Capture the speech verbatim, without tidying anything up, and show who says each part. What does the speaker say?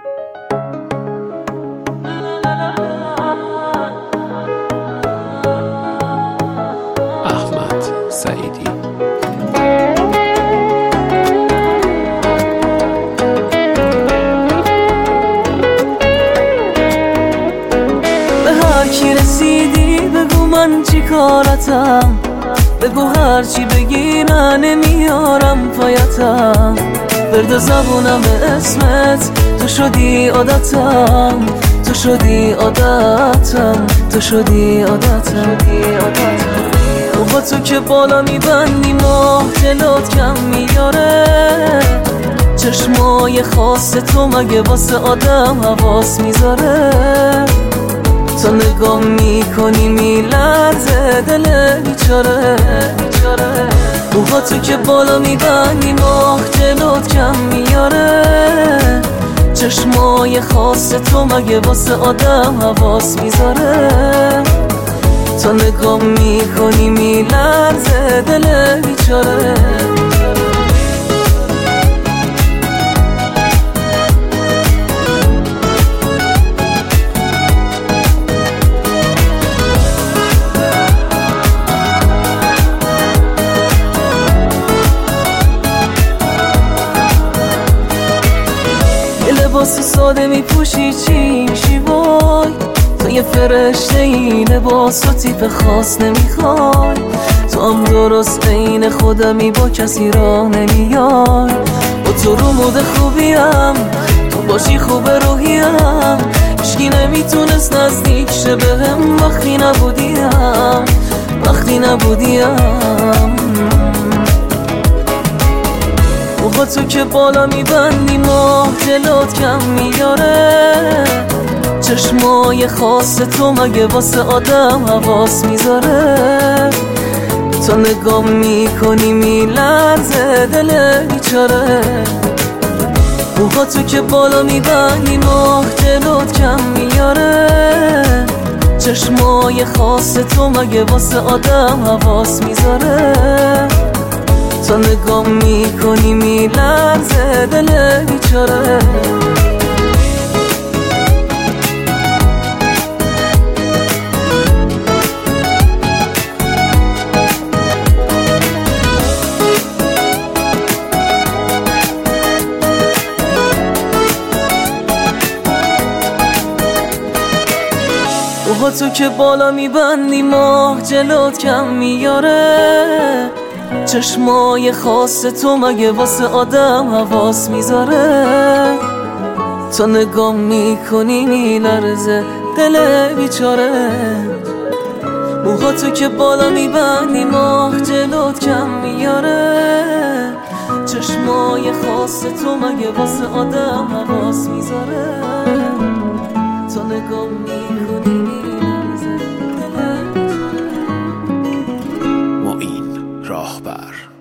Speaker 1: احمد سعیدی.
Speaker 2: به هر کی رسیدی بگو من چی کارتم، بگو هر چی بگی من نمیارم پایتم. برد زبونم اسمت، تو شدی عادتم، تو شدی عادتم، تو شدی عادتم. با تو که بالا میبندی ماه جلوت کم میاره، چشمای خاص تو مگه واسه آدم حواس میذاره. تو نگاه میکنی میلرزه دل بیچاره، موها تو که بالا میبندی ماه جلوت کم میاره، چشمای خاص تو مگه واسه آدم حواس میذاره. تو نگاه میکنی میلرزه دل بیچاره. لباس ساده میپوشی چی میشی وای، تو یه فرشته این لباس و تیپ خاص نمیخوای. تو هم درست بین خودمی با کسی راه نمیای. با تو رو مود خوبیم، تو باشی خوب روحیم. هیچکی نمیتونست نزدیک شه بهم وقتی نبودیم، وقتی نبودیم. موها تو که بالا میبندی ماه جلوت کم میاره، چشمای خاص تو مگه واسه آدم حواس میذاره. تو نگاه میکنی میلرزه دل بیچاره. موها تو که بالا میبندی ماه جلوت کم میاره، چشمای خاص تو مگه واسه آدم حواس میذاره. تو نگاه میکنی میلرزه دل بیچاره. موها تو که بالا میبندی ماه جلوت کم میاره، چشمای خاص تو مگه واسه آدم حواس میذاره. تو نگاه میکنی میلرزه دل بیچاره. موها تو که بالا میبندی ماه جلوت کم میاره، چشمای خاص تو مگه واسه آدم حواس میذاره. تو نگاه میکنی میلرزه دل بیچاره.
Speaker 1: معین راهبر.